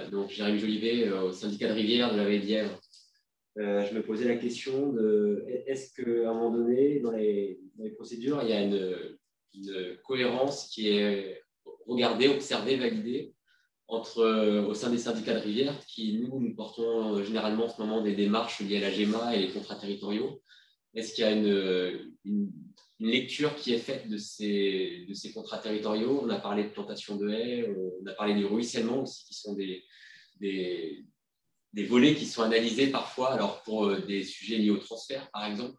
donc Jérémy Jolivet, au syndicat de Rivière de la Vallée d'Hièvre. Je me posais la question de est-ce qu'à un moment donné, dans les procédures, il y a une cohérence qui est regardée, observée, validée au sein des syndicats de Rivière, qui nous portons généralement en ce moment des démarches liées à la GEMA et les contrats territoriaux. Est-ce qu'il y a une lecture qui est faite de ces contrats territoriaux? On a parlé de plantation de haies, on a parlé du ruissellement aussi, qui sont des volets qui sont analysés parfois, alors pour des sujets liés au transfert, par exemple,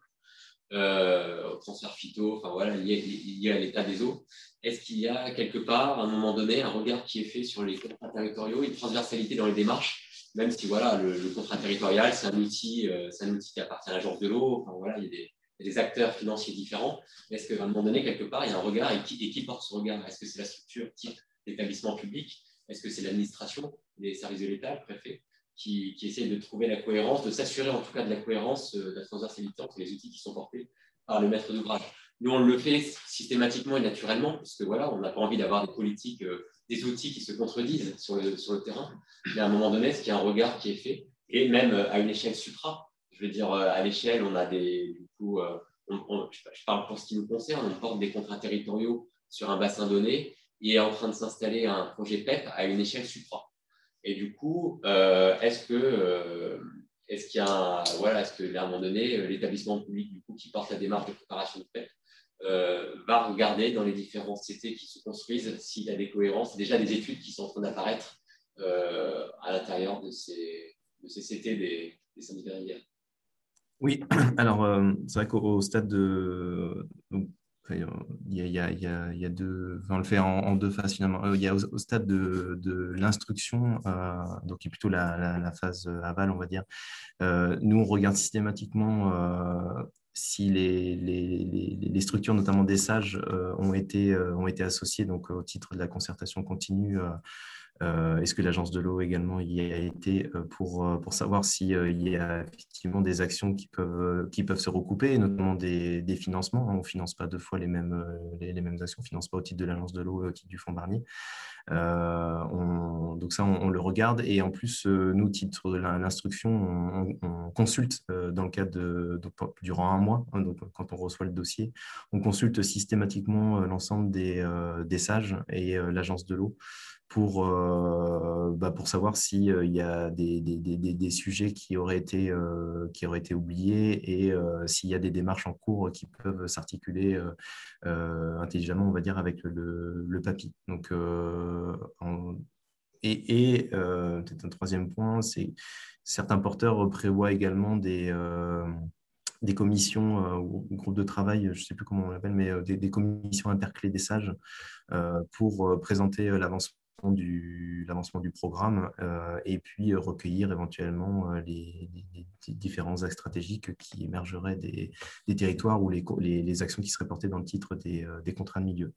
au transfert phyto, enfin voilà, lié à l'état des eaux. Est-ce qu'il y a quelque part, à un moment donné, un regard qui est fait sur les contrats territoriaux, une transversalité dans les démarches, même si voilà, le contrat territorial, c'est un outil qui appartient à l'agence de l'eau, enfin voilà, il y a des acteurs financiers différents. Est-ce qu'à un moment donné, quelque part, il y a un regard et qui porte ce regard? Est-ce que c'est la structure type d'établissement public? Est-ce que c'est l'administration, les services de l'État, le préfet, qui essaie de trouver la cohérence, de s'assurer en tout cas de la cohérence, de la transversalité entre les outils qui sont portés par le maître d'ouvrage? Nous, on le fait systématiquement et naturellement, parce que voilà, on n'a pas envie d'avoir des politiques, des outils qui se contredisent sur le terrain. Mais à un moment donné, est-ce qu'il y a un regard qui est fait? Et même à une échelle supra, je veux dire, à l'échelle, on a du coup, je parle pour ce qui nous concerne, on porte des contrats territoriaux sur un bassin donné et est en train de s'installer un projet PEP à une échelle supra. Et du coup, est-ce qu'il y a est-ce que à un moment donné, l'établissement public du coup, qui porte la démarche de préparation de PEP va regarder dans les différents CT qui se construisent s'il y a des cohérences, déjà des études qui sont en train d'apparaître à l'intérieur de ces CT des syndicats rivières? Oui, alors c'est vrai qu'au stade de… Donc, il y a deux… Enfin, on le fait en deux phases finalement. Il y a au stade de l'instruction, donc qui est plutôt la phase aval, on va dire. Nous, on regarde systématiquement si les structures, notamment des sages, ont été associées donc, au titre de la concertation continue. Est-ce que l'agence de l'eau également y a été pour savoir s'il y a effectivement des actions qui peuvent se recouper, notamment des financements. On ne finance pas deux fois les mêmes actions, on ne finance pas au titre de l'agence de l'eau, au titre du fonds Barnier. Donc ça, on le regarde. Et en plus, nous, au titre de l'instruction, on consulte dans le cadre durant un mois, hein, donc quand on reçoit le dossier, on consulte systématiquement l'ensemble des sages et l'agence de l'eau pour savoir s'il y a des sujets qui auraient été oubliés et s'il y a des démarches en cours qui peuvent s'articuler intelligemment, on va dire, avec le PAPI. Donc, peut-être un troisième point, c'est certains porteurs prévoient également des commissions ou groupes de travail, je ne sais plus comment on l'appelle, mais des commissions interclés des sages pour présenter l'avancement du programme et puis recueillir éventuellement les différents axes stratégiques qui émergeraient des territoires ou les actions qui seraient portées dans le titre des contrats de milieu.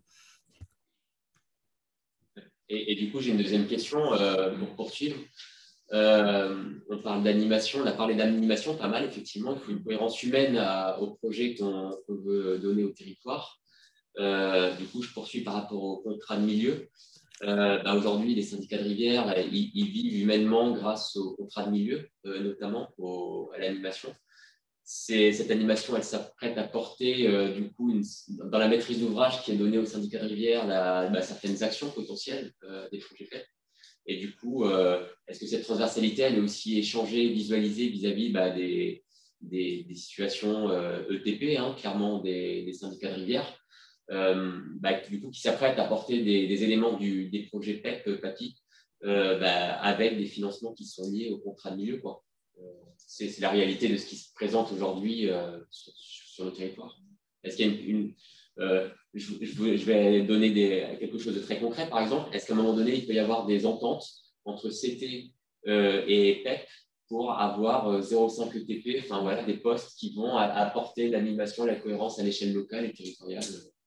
Et du coup, j'ai une deuxième question pour poursuivre. On parle d'animation, on a parlé d'animation pas mal, effectivement. Il faut une cohérence humaine au projet qu'on veut donner au territoire. Du coup, je poursuis par rapport au contrat de milieu. Aujourd'hui, les syndicats de rivière, ils vivent humainement grâce au contrat de milieu, notamment à l'animation. Cette animation, elle s'apprête à porter, du coup, dans la maîtrise d'ouvrage qui est donnée au syndicat de rivière, certaines actions potentielles des projets faits. Et du coup, est-ce que cette transversalité, elle est aussi échangée, visualisée vis-à-vis des situations ETP, hein, clairement des syndicats de rivière, du coup, qui s'apprêtent à porter des éléments des projets PEP, PAPI, avec des financements qui sont liés au contrat de milieu, quoi. C'est la réalité de ce qui se présente aujourd'hui sur le territoire. Est-ce qu'il y a je vais donner quelque chose de très concret, par exemple. Est-ce qu'à un moment donné, il peut y avoir des ententes entre CT et PEP pour avoir 0,5 ETP, enfin voilà, des postes qui vont apporter l'animation, la cohérence à l'échelle locale et territoriale?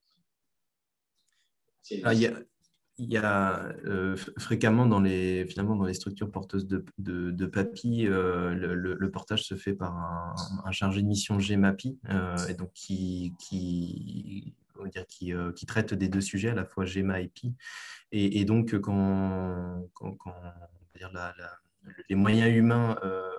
Il y a fréquemment finalement dans les structures porteuses de PAPI, le portage se fait par un chargé de mission GEMAPI, et donc on va dire, qui traite des deux sujets, à la fois GEMA et PI. Et donc, quand dire les moyens humains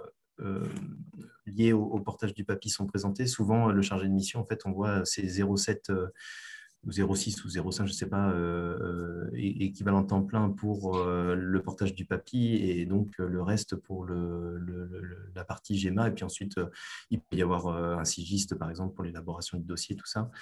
liés au portage du papier sont présentés, souvent le chargé de mission, en fait, on voit c'est 0,7 ou 0,6 ou 0,5, je ne sais pas, équivalent temps plein pour le portage du papier et donc le reste pour la partie GEMA. Et puis ensuite, il peut y avoir un sigiste, par exemple, pour l'élaboration du dossier, tout ça.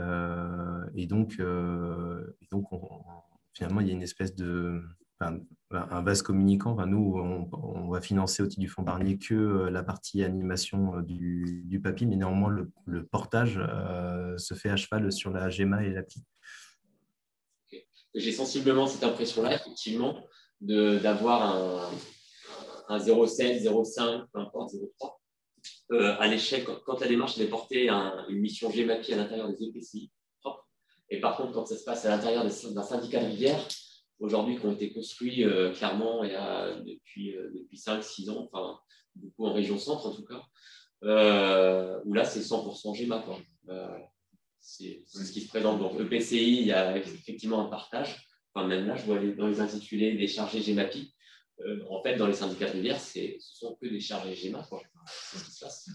Finalement, il y a une espèce de... Enfin, un vase communicant. Enfin, nous, on va financer au titre du fonds Barnier que la partie animation du papier, mais néanmoins, le portage se fait à cheval sur la GEMA et l'API. Okay. J'ai sensiblement cette impression-là, effectivement, d'avoir un 0,7, 0,5, peu importe, 0,3. À l'échec, quand la démarche est de porter une mission GEMAPI à l'intérieur des EPCI propres, et par contre, quand ça se passe à l'intérieur d'un syndicat de rivière, aujourd'hui, qui ont été construits clairement depuis 5-6 ans, enfin, beaucoup en région centre en tout cas, où là, c'est 100% GEMA. C'est ce qui se présente. Donc, EPCI, il y a effectivement un partage. Enfin, même là, je vois dans les intitulés des chargés GEMAPI. En fait, dans les syndicats de rivière, ce sont que des chargés GEMA. C'est ce qui se passe.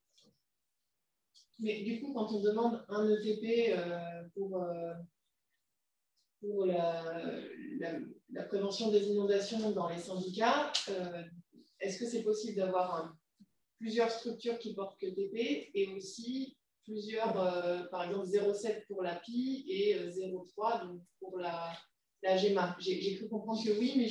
Mais du coup, quand on demande un ETP pour la prévention des inondations dans les syndicats, est-ce que c'est possible d'avoir plusieurs structures qui portent que TP et aussi plusieurs, par exemple 0,7 pour la PI et 0,3 donc pour la GEMA? J'ai cru comprendre que oui, mais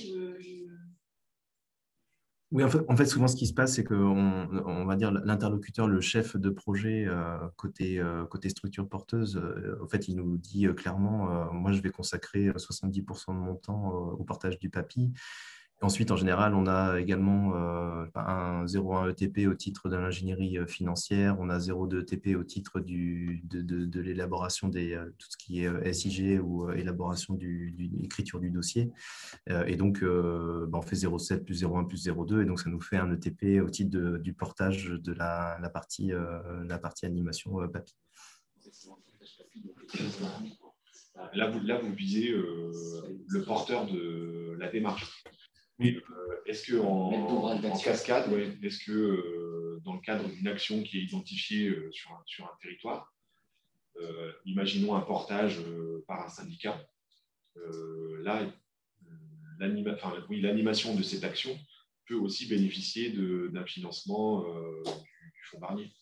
Oui, en fait, souvent, ce qui se passe, c'est qu'on va dire l'interlocuteur, le chef de projet côté structure porteuse, en fait, il nous dit clairement, moi, je vais consacrer 70% de mon temps au portage du papier. Ensuite, en général, on a également un 0,1 ETP au titre de l'ingénierie financière, on a 0,2 ETP au titre de l'élaboration de tout ce qui est SIG ou élaboration l'écriture du dossier. Et donc, on fait 0,7 plus 0,1 plus 0,2, et donc ça nous fait un ETP au titre du portage de la partie animation papier. Là, vous visez le porteur de la démarche. Mais est-ce qu'en cascade, est-ce que dans le cadre d'une action qui est identifiée sur un territoire, imaginons un portage par un syndicat, là, l'animation de cette action peut aussi bénéficier d'un financement du fonds Barnier.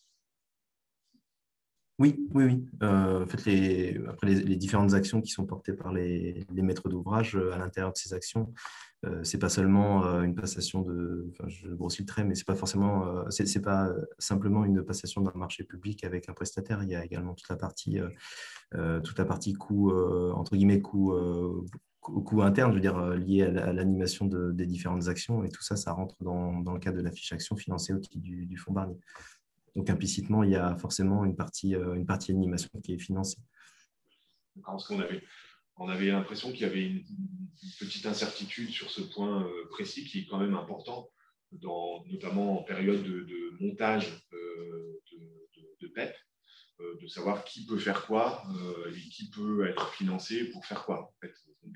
Oui. En fait, après les différentes actions qui sont portées par les maîtres d'ouvrage à l'intérieur de ces actions, c'est pas seulement une passation je grossis le trait, mais c'est pas forcément, c'est pas simplement une passation d'un marché public avec un prestataire. Il y a également toute la partie coût entre guillemets coût interne, je veux dire lié à l'animation des différentes actions, et tout ça, ça rentre dans le cadre de la fiche action financée au titre du fonds Barnier. Donc, implicitement, il y a forcément une partie animation qui est financée. Parce qu'on avait l'impression qu'il y avait une petite incertitude sur ce point précis qui est quand même important, notamment en période de montage de PEP, de savoir qui peut faire quoi et qui peut être financé pour faire quoi. En fait. Donc,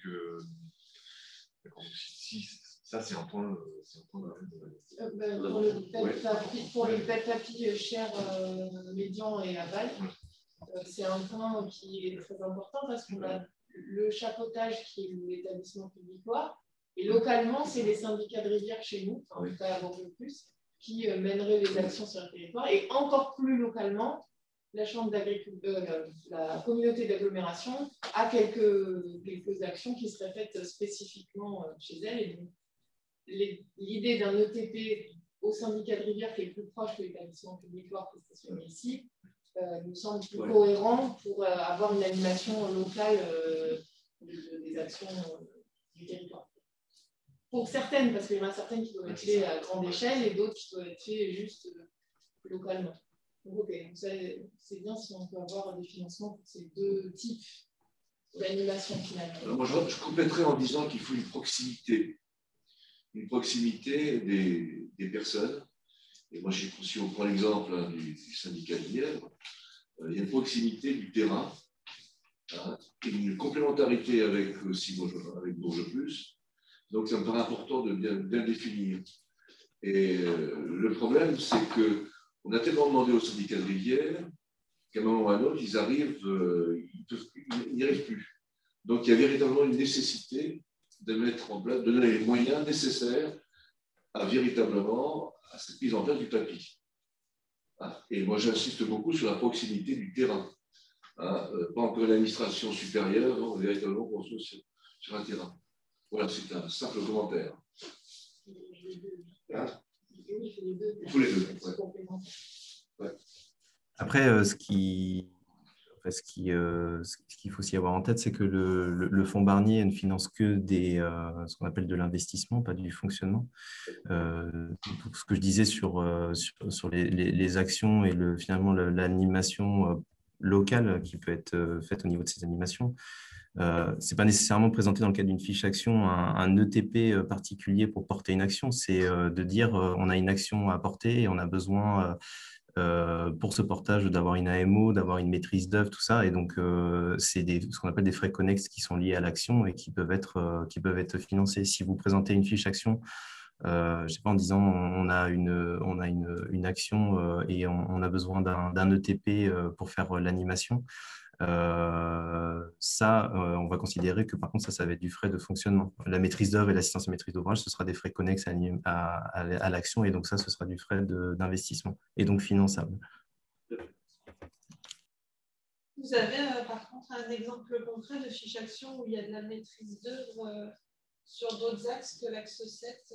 ça, c'est un point. Pour le PEP papier cher, médian et aval, c'est un point qui est très important parce qu'on a le chapeautage qui est l'établissement publicoire et localement, c'est les syndicats de rivière chez nous, en tout cas à Bourgogne-Plus, qui mèneraient les actions sur le territoire et encore plus localement, la chambre d'agriculture, la communauté d'agglomération a quelques actions qui seraient faites spécifiquement chez elle. Et donc, l'idée d'un ETP au syndicat de rivière qui est plus proche de l'établissement publicoire qui est stationné ici nous semble plus cohérent pour avoir une animation locale des actions du territoire. Pour certaines, parce qu'il y en a certaines qui doivent être faites à grande échelle et d'autres qui doivent être faites juste localement. Donc, ok, c'est bien si on peut avoir des financements pour ces deux types d'animation finalement. Alors moi, je compléterai en disant qu'il faut une proximité des personnes. Et moi, si on prend l'exemple du syndicat de Lièvre, il y a une proximité du terrain, et une complémentarité avec Bourgogne Plus, Donc, ça me paraît important de bien le définir. Et le problème, c'est qu'on a tellement demandé aux syndicats de rivière qu'à un moment ou à un autre, ils n'y arrivent plus. Donc, il y a véritablement une nécessité de mettre en place, de donner les moyens nécessaires à véritablement à cette mise en place du tapis. Et moi, j'insiste beaucoup sur la proximité du terrain. Pas encore une administration supérieure, non, véritablement construit sur un terrain. Voilà, c'est un simple commentaire. Tous les deux. Ouais. Après, ce qu'il faut aussi avoir en tête, c'est que le fonds Barnier ne finance que ce qu'on appelle de l'investissement, pas du fonctionnement. Ce que je disais sur les actions et finalement l'animation locale qui peut être faite au niveau de ces animations, ce n'est pas nécessairement présenté dans le cadre d'une fiche action un ETP particulier pour porter une action. C'est de dire on a une action à porter et on a besoin pour ce portage d'avoir une AMO, d'avoir une maîtrise d'œuvre, tout ça. Et donc, c'est ce qu'on appelle des frais connexes qui sont liés à l'action et qui peuvent être financés. Si vous présentez une fiche action, je sais pas, en disant on a une action et on a besoin d'un ETP pour faire l'animation, on va considérer que par contre, ça va être du frais de fonctionnement. La maîtrise d'œuvre et l'assistance à maîtrise d'ouvrage, ce sera des frais connexes à l'action et donc ça, ce sera du frais d'investissement et donc finançable. Vous avez par contre un exemple concret de fiche action où il y a de la maîtrise d'œuvre sur d'autres axes que l'axe 7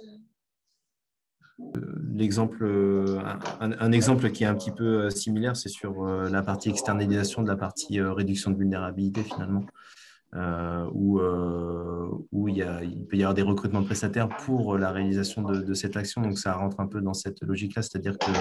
un exemple qui est un petit peu similaire, c'est sur la partie externalisation de la partie réduction de vulnérabilité finalement, où il peut y avoir des recrutements de prestataires pour la réalisation de cette action. Donc ça rentre un peu dans cette logique-là, c'est-à-dire que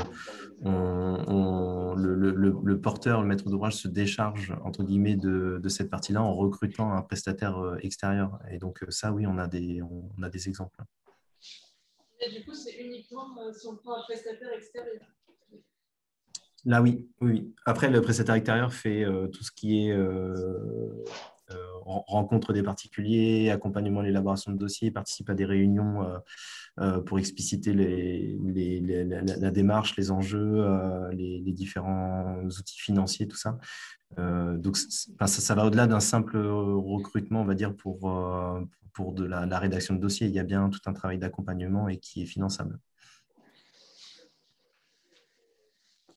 le porteur, le maître d'ouvrage se décharge entre guillemets de cette partie-là en recrutant un prestataire extérieur. Et donc ça, oui, on a des exemples. Et du coup, c'est uniquement si on prend un prestataire extérieur. Là, oui. Après, le prestataire extérieur fait tout ce qui est rencontre des particuliers, accompagnement à l'élaboration de dossiers, participe à des réunions pour expliciter la démarche, les enjeux, les différents outils financiers, tout ça. Donc, ça va au-delà d'un simple recrutement, on va dire, pour de la rédaction de dossier. Il y a bien tout un travail d'accompagnement et qui est finançable.